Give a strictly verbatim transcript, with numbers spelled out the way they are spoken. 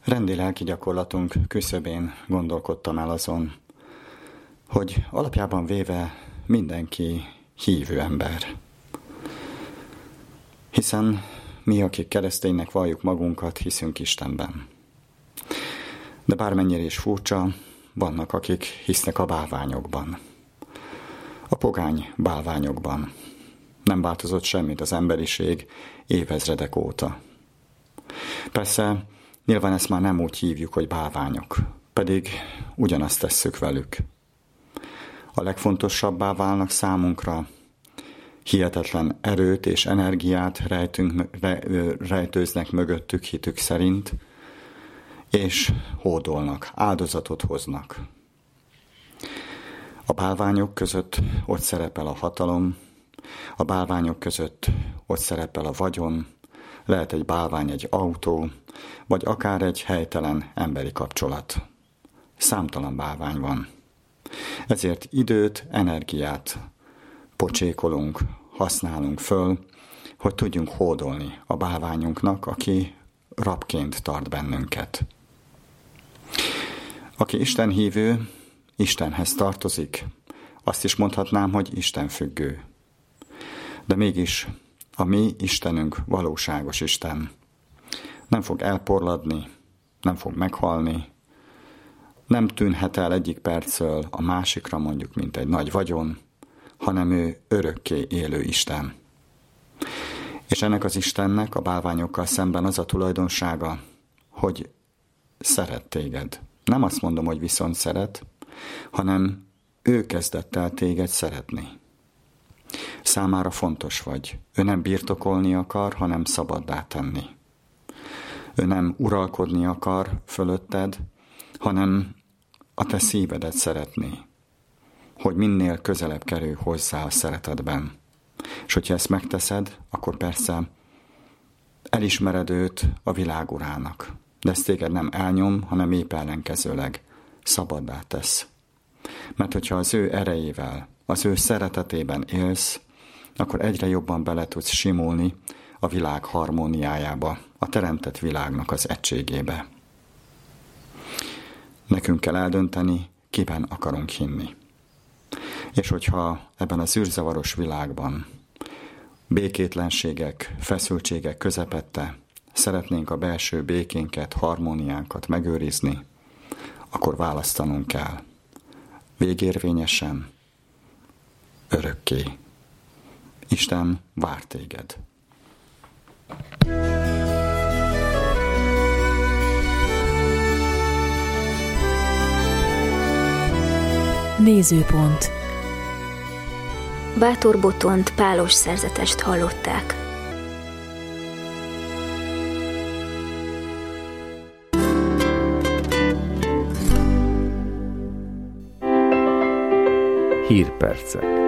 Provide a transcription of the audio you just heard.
Rendi lelki gyakorlatunk küszöbén gondolkodtam el azon, hogy alapjában véve mindenki hívő ember. Hiszen mi, akik kereszténynek valljuk magunkat, hiszünk Istenben. De bármennyire is furcsa, vannak, akik hisznek a bálványokban. A pogány bálványokban. Nem változott semmit az emberiség évezredek óta. Persze, nyilván ezt már nem úgy hívjuk, hogy bálványok, pedig ugyanazt tesszük velük. A legfontosabbá válnak számunkra, hihetetlen erőt és energiát rejtünk, rejtőznek mögöttük hitük szerint, és hódolnak, áldozatot hoznak. A bálványok között ott szerepel a hatalom, a bálványok között ott szerepel a vagyon, lehet egy bálvány egy autó, vagy akár egy helytelen emberi kapcsolat. Számtalan bálvány van. Ezért időt, energiát pocsékolunk, használunk föl, hogy tudjunk hódolni a bálványunknak, aki rabként tart bennünket. Aki Isten hívő, Istenhez tartozik, azt is mondhatnám, hogy Isten függő. De mégis a mi Istenünk valóságos Isten. Nem fog elporladni, nem fog meghalni, nem tűnhet el egyik percről a másikra mondjuk, mint egy nagy vagyon, hanem ő örökké élő Isten. És ennek az Istennek a bálványokkal szemben az a tulajdonsága, hogy szeret téged. Nem azt mondom, hogy viszont szeret, hanem ő kezdett el téged szeretni. Számára fontos vagy. Ő nem birtokolni akar, hanem szabaddá tenni. Ő nem uralkodni akar fölötted, hanem a te szívedet szeretni, hogy minél közelebb kerülj hozzá a szeretetben. És hogyha ezt megteszed, akkor persze elismered őt a világ urának. De ezt téged nem elnyom, hanem épp ellenkezőleg szabaddá tesz. Mert hogyha az ő erejével, az ő szeretetében élsz, akkor egyre jobban bele tudsz simulni a világ harmóniájába, a teremtett világnak az egységébe. Nekünk kell eldönteni, kiben akarunk hinni. És hogyha ebben az űrzavaros világban békétlenségek, feszültségek közepette szeretnénk a belső békénket, harmóniánkat megőrizni, akkor választanunk kell. Végérvényesen, örökké. Isten vár téged. Nézőpont. Bátor Botont pálos szerzetest hallották. Hírpercek.